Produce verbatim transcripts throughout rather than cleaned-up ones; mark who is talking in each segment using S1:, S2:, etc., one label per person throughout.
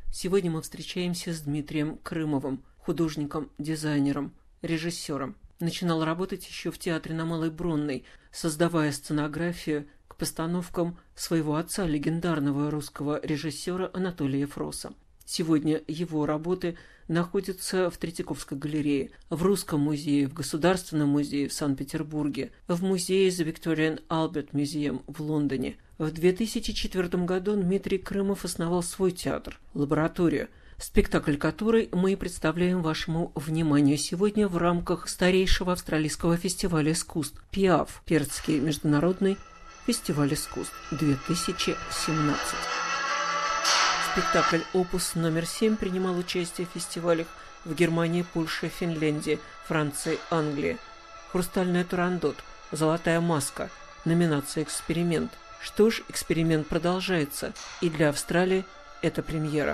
S1: Сегодня мы встречаемся с Дмитрием Крымовым, художником, дизайнером, режиссером. Начинал работать еще в театре на Малой Бронной, создавая сценографию к постановкам своего отца, легендарного русского режиссера Анатолия Фроса. Сегодня его работы находятся в Третьяковской галерее, в Русском музее, в Государственном музее в Санкт-Петербурге, в музее The Victorian Albert Museum в Лондоне. В две тысячи четвёртом году Дмитрий Крымов основал свой театр, лабораторию, спектакль которой мы представляем вашему вниманию сегодня в рамках старейшего австралийского фестиваля искусств ПИАФ, Перцкий международный фестиваль искусств две тысячи семнадцать. Спектакль «Опус номер семь» принимал участие в фестивалях в Германии, Польше, Финляндии, Франции, Англии. «Хрустальная Турандот», «Золотая маска», номинация «Эксперимент». Что ж, эксперимент продолжается, и для Австралии это премьера.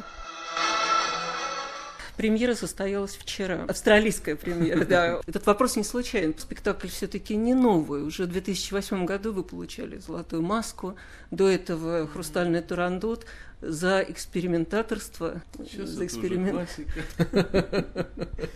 S1: Премьера состоялась вчера. Австралийская премьера, да. Этот вопрос не случайен. Спектакль все-таки не новый. Уже в две тысячи восьмом году вы получали «Золотую маску». До этого «Хрустальный Турандот». За экспериментаторство.
S2: Сейчас
S1: за
S2: это
S1: эксперимент.
S2: уже классика.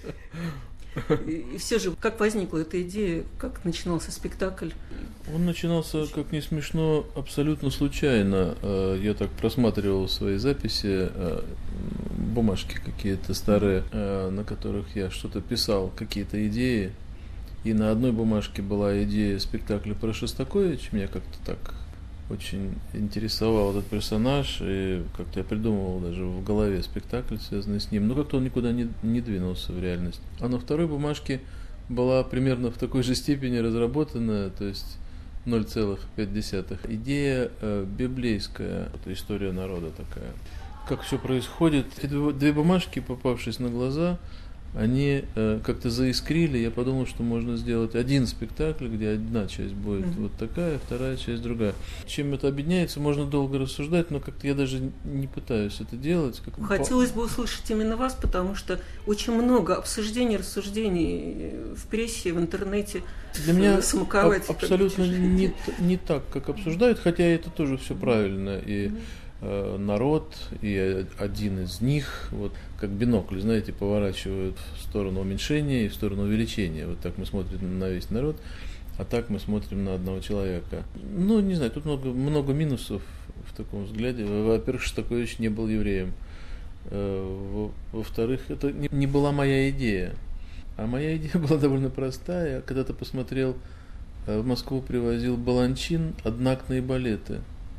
S1: И, и все же, как возникла эта идея, как начинался спектакль?
S2: Он начинался, как не смешно, абсолютно случайно. Я так просматривал свои записи, бумажки какие-то старые, на которых я что-то писал, какие-то идеи. И на одной бумажке была идея спектакля про Шостаковича. Меня как-то так очень интересовал этот персонаж, и как-то я придумывал даже в голове спектакль, связанный с ним. Но как-то он никуда не, не двинулся в реальность. А на второй бумажке была примерно в такой же степени разработанная, то есть ноль целых пять десятых. Идея э, библейская, это история народа такая. Как все происходит. Эти две бумажки, попавшись на глаза, они э, как-то заискрили. Я подумал, что можно сделать один спектакль, где одна часть будет mm-hmm. вот такая, вторая часть другая. Чем это объединяется, можно долго рассуждать, но как-то я даже не пытаюсь это делать. Как...
S1: Хотелось бы услышать именно вас, потому что очень много обсуждений, рассуждений в прессе, в интернете.
S2: Для меня аб- абсолютно не, не так, как обсуждают, хотя это тоже все правильно. И mm-hmm. народ, и один из них, вот как бинокль, знаете, поворачивают в сторону уменьшения и в сторону увеличения. Вот так мы смотрим на весь народ, а так мы смотрим на одного человека. Ну, не знаю, тут много, много минусов в таком взгляде. Во-первых, Шостакович не был евреем. Во-вторых, это не была моя идея. А моя идея была довольно простая. Я когда-то посмотрел, в Москву привозил Баланчин одноактные балеты.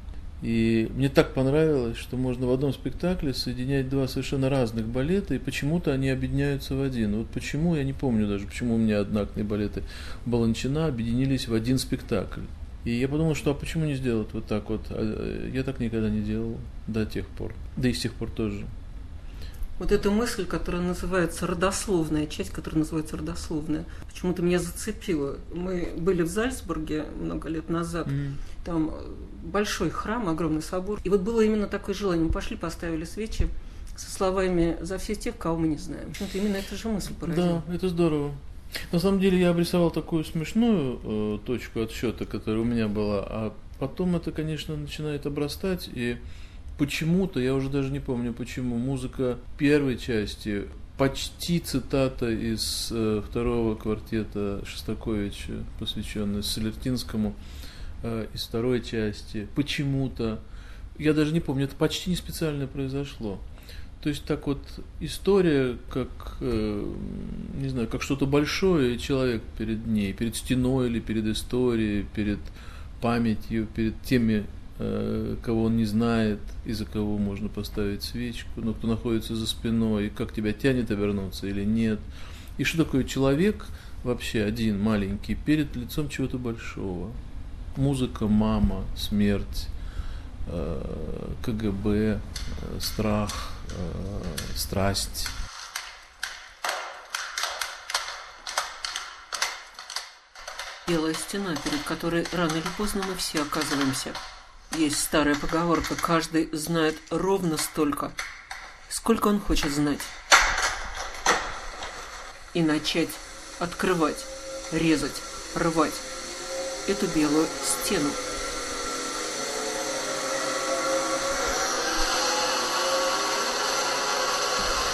S2: И мне так понравилось, что можно в одном спектакле соединять два совершенно разных балета, и почему-то они объединяются в один. Вот почему, я не помню даже, почему у меня одноактные балеты Баланчина объединились в один спектакль. И я подумал, что а почему не сделать вот так вот? Я так никогда не делал до тех пор, да и с тех пор тоже.
S1: Вот эта мысль, которая называется родословная, часть, которая называется родословная, почему-то меня зацепила. Мы были в Зальцбурге много лет назад, mm. там большой храм, огромный собор, и вот было именно такое желание. Мы пошли, поставили свечи со словами «За всех тех, кого мы не знаем». Почему-то именно эта же мысль поразила.
S2: Да, это здорово. На самом деле я обрисовал такую смешную э, точку отсчета, которая у меня была, а потом это, конечно, начинает обрастать, и почему-то, я уже даже не помню почему, музыка первой части почти цитата из э, второго квартета Шостаковича, посвященная Солертинскому, э, из второй части. Почему-то, я даже не помню, это почти не специально произошло. То есть так вот история, как, э, не знаю, как что-то большое, и человек перед ней, перед стеной или перед историей, перед памятью, перед теми, кого он не знает, и за кого можно поставить свечку, но кто находится за спиной, и как тебя тянет обернуться или нет. И что такое человек вообще один, маленький, перед лицом чего-то большого. Музыка, мама, смерть, ка гэ бэ, страх, страсть.
S1: Белая стена, перед которой рано или поздно мы все оказываемся. Есть старая поговорка: каждый знает ровно столько, сколько он хочет знать. И начать открывать, резать, рвать эту белую стену.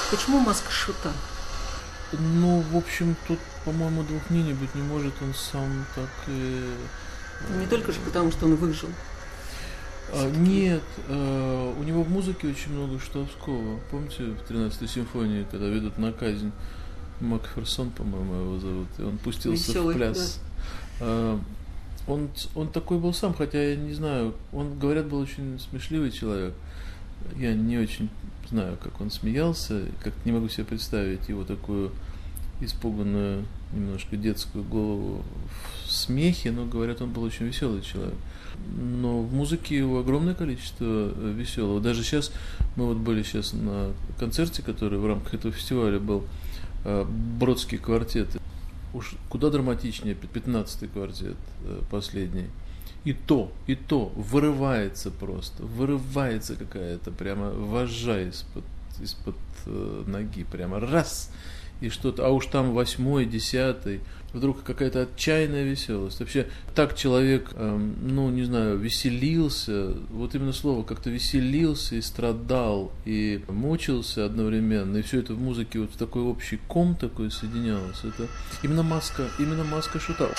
S1: Почему маска шута?
S2: Ну, в общем, тут, по-моему, двух мнений быть не может, он сам так и...
S1: Не только же потому, что он выжил.
S2: А, нет, а, у него в музыке очень много Штауского. Помните, в тринадцатой симфонии, когда ведут на казнь, Макферсон, по-моему, его зовут, и он пустился Веселый, в пляс. Да. А, он, он такой был сам, хотя я не знаю, он, говорят, был очень смешливый человек. Я не очень знаю, как он смеялся, как не могу себе представить его такую испуганную, немножко детскую голову в смехе, но, говорят, он был очень веселый человек. Но в музыке его огромное количество веселого. Даже сейчас, мы вот были сейчас на концерте, который в рамках этого фестиваля был, Бродский квартет. Уж куда драматичнее пятнадцатый квартет, последний. И то, и то вырывается просто, вырывается какая-то прямо вожжа из-под, из-под э, ноги, прямо раз, и что-то, а уж там восьмой, десятый, вдруг какая-то отчаянная веселость. Вообще так человек, э, ну не знаю, веселился, вот именно слово, как-то веселился и страдал, и мучился одновременно, и все это в музыке вот в такой общий ком такой соединялось. Это именно маска, именно маска шута.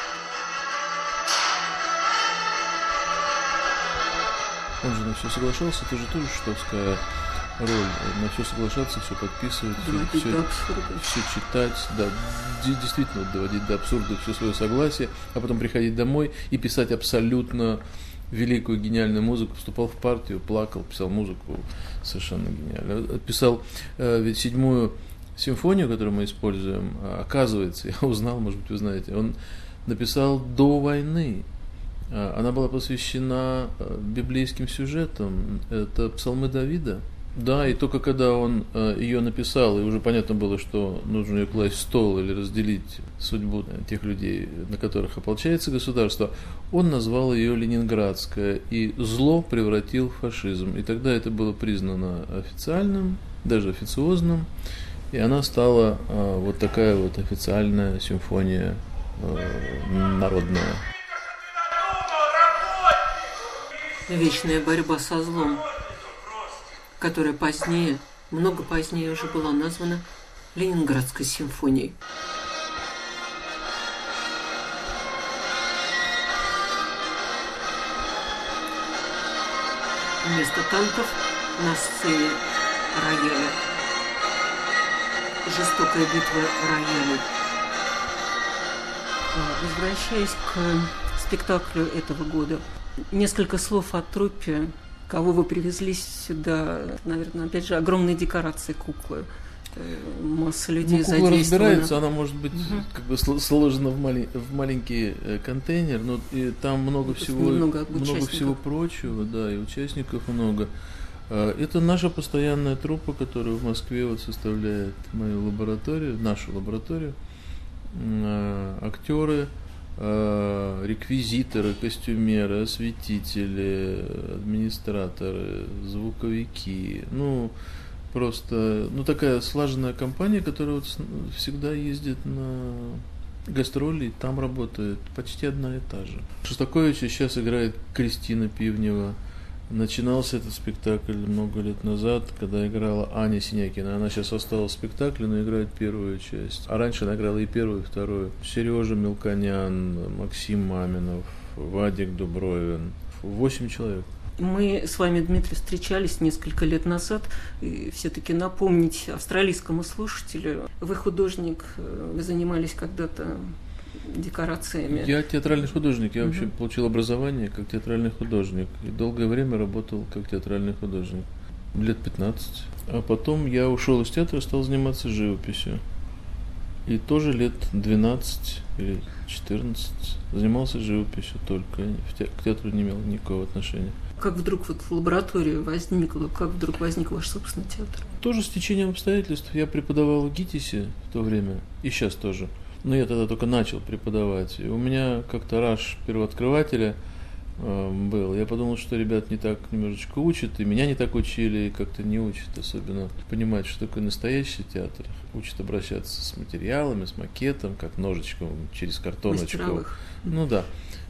S2: Он же на все соглашался, это же тоже шутовская роль. На все соглашаться, все подписывать, все, все, все читать, да, действительно доводить до абсурда все свое согласие, а потом приходить домой и писать абсолютно великую гениальную музыку. Вступал в партию, плакал, писал музыку совершенно гениально. Писал э, ведь седьмую симфонию, которую мы используем, оказывается, я узнал, может быть, вы знаете, он написал до войны. Она была посвящена библейским сюжетам. Это псалмы Давида. Да, и только когда он ее написал, и уже понятно было, что нужно ее класть в стол или разделить судьбу тех людей, на которых ополчается государство, он назвал ее Ленинградская, и зло превратил в фашизм. И тогда это было признано официальным, даже официозным, и она стала вот такая вот официальная симфония народная.
S1: Вечная борьба со злом, которая позднее, много позднее уже была названа Ленинградской симфонией. Вместо танков на сцене рояля. Жестокая битва роялей. Возвращаясь к спектаклю этого года, несколько слов о труппе, кого вы привезли сюда. Наверное, опять же, огромные декорации, куклы, масса людей
S2: ну, кукла
S1: задействована.
S2: Разбирается, она может быть угу. как бы сложена в, малень, в маленький контейнер, но и там много то всего, много, много всего прочего, да, и участников много. Это наша постоянная труппа, которая в Москве вот составляет мою лабораторию, нашу лабораторию, актеры, реквизиторы, костюмеры, осветители, администраторы, звуковики, ну просто, ну такая слаженная компания, которая вот всегда ездит на гастроли, и там работает почти одна и та же. Шостаковича сейчас играет Кристина Пивнева. Начинался этот спектакль много лет назад, когда играла Аня Синякина. Она сейчас осталась в спектакле, но играет первую часть. А раньше она играла и первую, и вторую. Сережа Мелконян, Максим Маминов, Вадик Дубровин. Восемь человек.
S1: Мы с вами, Дмитрий, встречались несколько лет назад. И все-таки напомнить австралийскому слушателю, вы художник, вы занимались когда-то декорациями.
S2: Я театральный художник. Я угу. вообще получил образование как театральный художник. И долгое время работал как театральный художник. Лет пятнадцать. А потом я ушел из театра и стал заниматься живописью. И тоже лет двенадцать или четырнадцать занимался живописью только. К театру не имел никакого отношения.
S1: Как вдруг вот в лаборатории возникло, как вдруг возник ваш собственный театр?
S2: Тоже с течением обстоятельств. Я преподавал в ГИТИСе в то время, и сейчас тоже. Но я тогда только начал преподавать. И у меня как-то раш первооткрывателя э, был. Я подумал, что ребят не так немножечко учат, и меня не так учили, и как-то не учат, особенно понимать, что такое настоящий театр. Учат обращаться с материалами, с макетом, как ножичком через картоночку.
S1: Мастеровых.
S2: Ну да.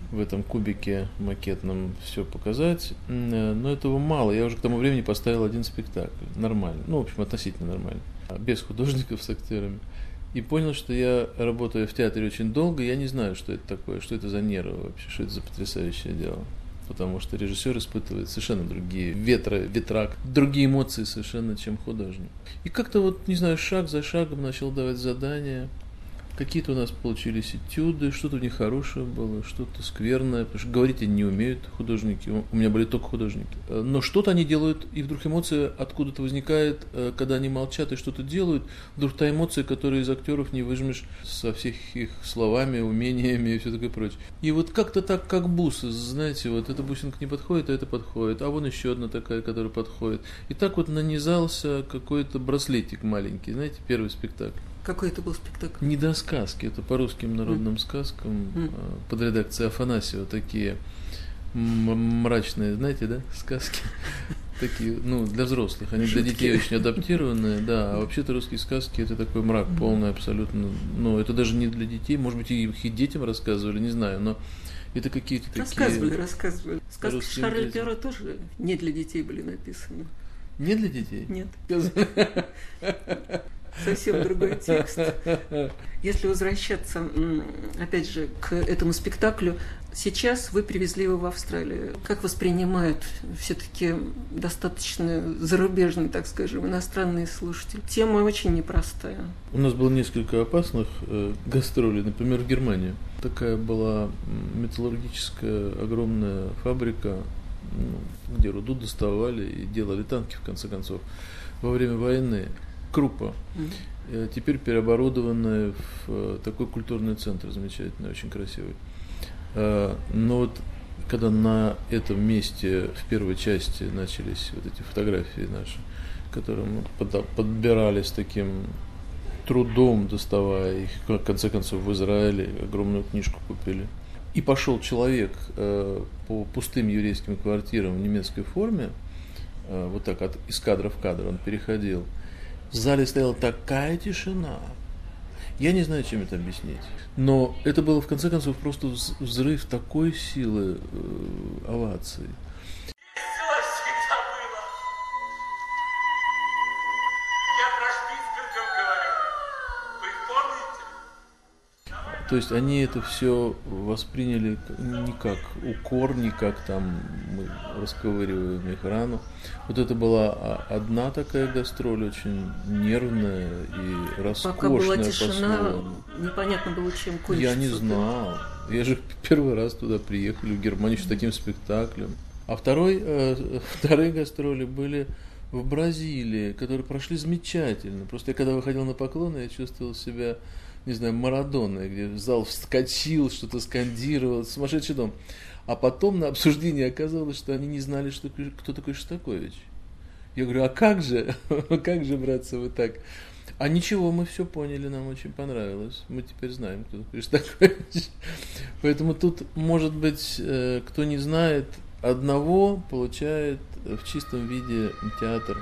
S2: в этом кубике макетном все показать, но этого мало. Я уже к тому времени поставил один спектакль, нормально, ну, в общем, относительно нормально, без художников, с актерами. И понял, что я работаю в театре очень долго, я не знаю, что это такое, что это за нервы вообще, что это за потрясающее дело. Потому что режиссер испытывает совершенно другие ветры, ветра, другие эмоции совершенно, чем художник. И как-то вот, не знаю, шаг за шагом начал давать задания. Какие-то у нас получились этюды, что-то у них хорошее было, что-то скверное, потому что говорить они не умеют, художники, у меня были только художники. Но что-то они делают, и вдруг эмоция откуда-то возникает, когда они молчат и что-то делают, вдруг та эмоция, которую из актеров не выжмешь со всех их словами, умениями и все такое прочее. И вот как-то так, как бусы, знаете, вот эта бусинка не подходит, а это подходит, а вон еще одна такая, которая подходит. И так вот нанизался какой-то браслетик маленький, знаете, первый спектакль.
S1: Какой это был спектакль?
S2: Недосказки, это по русским народным mm. сказкам mm. под редакцией Афанасьева, такие мрачные, знаете, да, сказки, такие, ну, для взрослых, они для детей очень адаптированные, да, а вообще-то русские сказки это такой мрак полный абсолютно, ну, это даже не для детей, может быть, их и детям рассказывали, не знаю, но это какие-то такие...
S1: Рассказывали, рассказывали. Сказки Шарля Перро тоже не для детей были написаны.
S2: Не для детей?
S1: Нет. Совсем другой текст. Если возвращаться, опять же, к этому спектаклю, сейчас вы привезли его в Австралию. Как воспринимают все-таки достаточно зарубежные, так скажем, иностранные слушатели? Тема очень непростая.
S2: У нас было несколько опасных э, гастролей, например, в Германию. Такая была металлургическая огромная фабрика, ну, где руду доставали и делали танки, в конце концов, во время войны. Крупа, mm-hmm. теперь переоборудованная в такой культурный центр замечательный, очень красивый. Но вот когда на этом месте в первой части начались вот эти фотографии наши, которые мы подбирали с таким трудом, доставая их, в конце концов в Израиле огромную книжку купили. И пошел человек по пустым еврейским квартирам в немецкой форме, вот так от, из кадра в кадр он переходил. В зале стояла такая тишина. Я не знаю, чем это объяснить. Но это было, в конце концов, просто взрыв такой силы э, оваций. То есть они это все восприняли не как укор, не как там мы расковыриваем их рану. Вот это была одна такая гастроль, очень нервная и роскошная.
S1: Пока была тишина, по-своему. Непонятно было, чем кончится.
S2: Я не знал. Я же первый раз туда приехал, в Германию, с таким спектаклем. А второй, э, вторые гастроли были в Бразилии, которые прошли замечательно. Просто я когда выходил на поклоны, я чувствовал себя... не знаю, Марадона, где зал вскочил, что-то скандировал, сумасшедший дом. А потом на обсуждении оказалось, что они не знали, что, кто такой Шостакович. Я говорю, а как же, как же, братцы, вы так? А ничего, мы все поняли, нам очень понравилось. Мы теперь знаем, кто такой Шостакович. Поэтому тут, может быть, кто не знает, одного получает в чистом виде театр.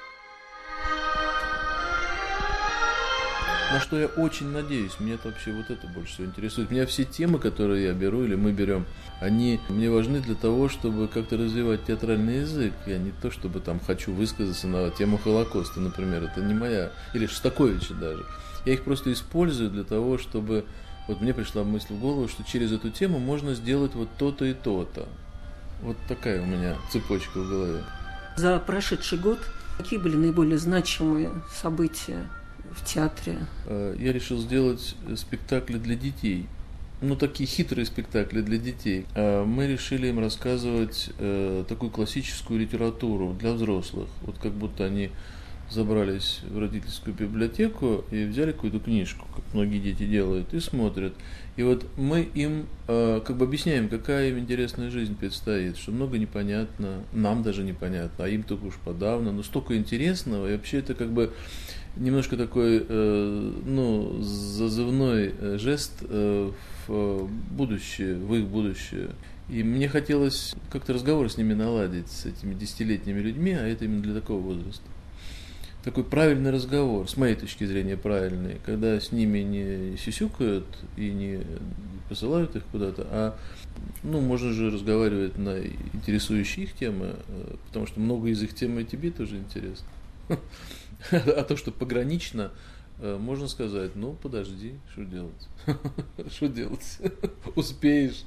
S2: На что я очень надеюсь, меня вообще вот это больше всего интересует. Меня все темы, которые я беру или мы берем, они мне важны для того, чтобы как-то развивать театральный язык. Я не то, чтобы там хочу высказаться на тему Холокоста, например, это не моя, или Шостаковича даже. Я их просто использую для того, чтобы... Вот мне пришла мысль в голову, что через эту тему можно сделать вот то-то и то-то. Вот такая у меня цепочка в голове.
S1: За прошедший год какие были наиболее значимые события в театре?
S2: Я решил сделать спектакли для детей. Ну, такие хитрые спектакли для детей. Мы решили им рассказывать такую классическую литературу для взрослых. Вот как будто они забрались в родительскую библиотеку и взяли какую-то книжку, как многие дети делают, и смотрят. И вот мы им как бы объясняем, какая им интересная жизнь предстоит, что много непонятно, нам даже непонятно, а им только уж подавно, но столько интересного, и вообще это как бы немножко такой, э, ну, зазывной жест э, в будущее, в их будущее. И мне хотелось как-то разговор с ними наладить, с этими десятилетними людьми, а это именно для такого возраста. такой правильный разговор, с моей точки зрения правильный, когда с ними не сюсюкают и не посылают их куда-то, а ну, можно же разговаривать на интересующие их темы, потому что много из их тем и тебе тоже интересно. А то, что погранично, можно сказать, ну, подожди, что делать? Что делать? Успеешь.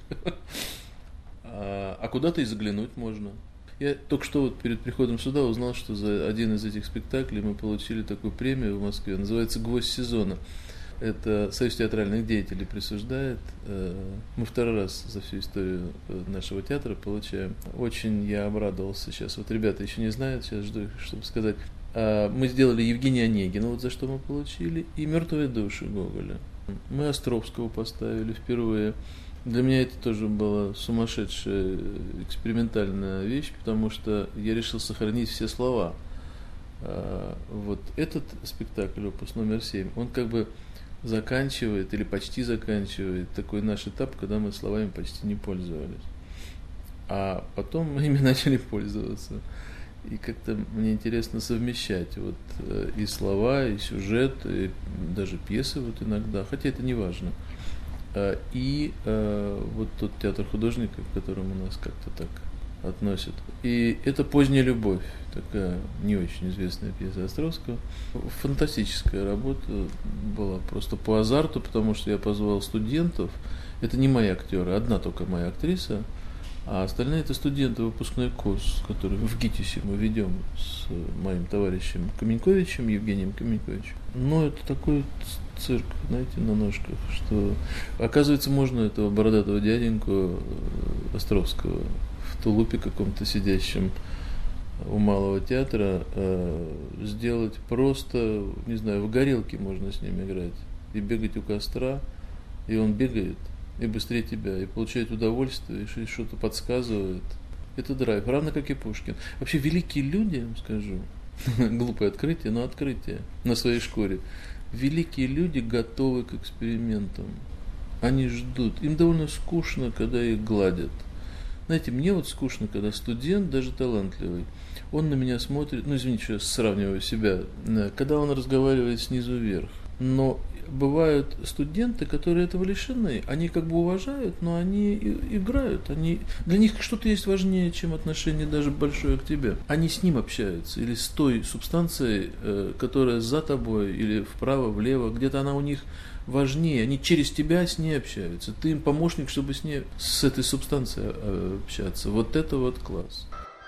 S2: А куда-то и заглянуть можно. Я только что вот перед приходом сюда узнал, что за один из этих спектаклей мы получили такую премию в Москве, называется «Гвоздь сезона». Это Союз театральных деятелей присуждает. Мы второй раз за всю историю нашего театра получаем. Очень я обрадовался сейчас. Вот ребята еще не знают, сейчас жду, чтобы сказать. Мы сделали Евгения Онегина, вот за что мы получили, и «Мертвые души» Гоголя. Мы Островского поставили впервые. Для меня это тоже была сумасшедшая экспериментальная вещь, потому что я решил сохранить все слова. Вот этот спектакль, опус номер семь, он как бы заканчивает или почти заканчивает такой наш этап, когда мы словами почти не пользовались. А потом мы ими начали пользоваться. И как-то мне интересно совмещать вот и слова, и сюжет, и даже пьесы вот иногда, хотя это не важно. И вот тот театр художников, к которому нас как-то так относят. И это «Поздняя любовь», такая не очень известная пьеса Островского. Фантастическая работа была просто по азарту, потому что я позвал студентов. Это не мои актеры, одна только моя актриса, а остальные это студенты выпускной курс, который в ГИТИСе мы ведем с моим товарищем Каменьковичем, Евгением Каменьковичем. Но это такой цирк, знаете, на ножках, что оказывается можно этого бородатого дяденьку Островского в тулупе каком-то сидящем у Малого театра э, сделать просто, не знаю, в горелке можно с ним играть и бегать у костра, и он бегает и быстрее тебя, и получает удовольствие, и что-то подсказывает. Это драйв, равно как и Пушкин. Вообще великие люди, я вам скажу, глупое открытие, но открытие на своей шкуре. Великие люди готовы к экспериментам. Они ждут. Им довольно скучно, когда их гладят. Знаете, мне вот скучно, когда студент, даже талантливый, он на меня смотрит, ну извините, что я сравниваю себя, когда он разговаривает снизу вверх. Но бывают студенты, которые этого лишены. Они как бы уважают, но они играют. Они... Для них что-то есть важнее, чем отношение даже большое к тебе. Они с ним общаются. Или с той субстанцией, которая за тобой, или вправо, влево. Где-то она у них важнее. Они через тебя с ней общаются. Ты им помощник, чтобы с ней, с этой субстанцией общаться. Вот это вот класс.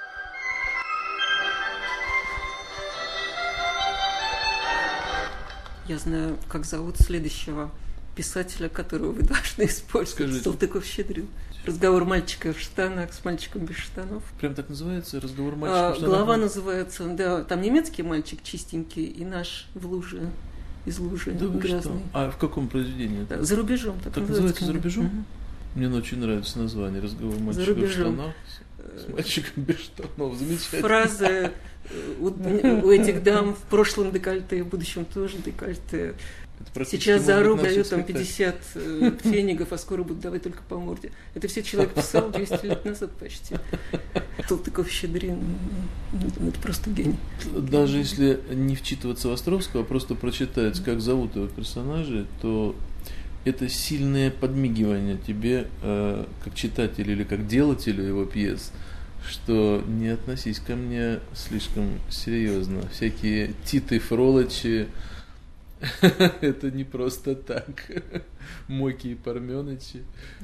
S1: Я знаю, как зовут следующего писателя, которого вы должны использовать.
S2: Скажите.
S1: Салтыков-Щедрин. «Разговор мальчика в штанах с мальчиком без штанов».
S2: Прям так называется? «Разговор мальчика
S1: а,
S2: в штанах»?
S1: Глава называется, да, там немецкий мальчик чистенький и наш в луже, из лужи
S2: да
S1: грязный.
S2: Что? А в каком произведении?
S1: Да, «За рубежом». Так,
S2: так называется «За рубежом»? Угу. Мне очень нравится название «Разговор мальчика в штанах с мальчиком без штанов». Замечательно.
S1: Фраза у, у этих дам в прошлом декольте, в будущем тоже декольте. Сейчас за рубль дают там пятьдесят пфенигов, а скоро будут давать только по морде. Это все человек писал двести лет назад почти. Салтыков-Щедрин, это просто гений.
S2: Даже если не вчитываться в Островского, а просто прочитать, как зовут его персонажей, то это сильное подмигивание тебе, э, как читателю или как делателю его пьес, что не относись ко мне слишком серьезно. Всякие Титы, Фролочи, это не просто так. Мойки и Парменычи.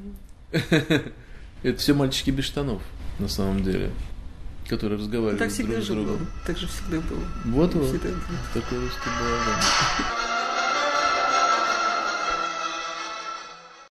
S2: Это все мальчики без штанов, на самом деле, которые разговаривают друг с другом.
S1: Так же всегда было.
S2: Вот вот. Такое русское было.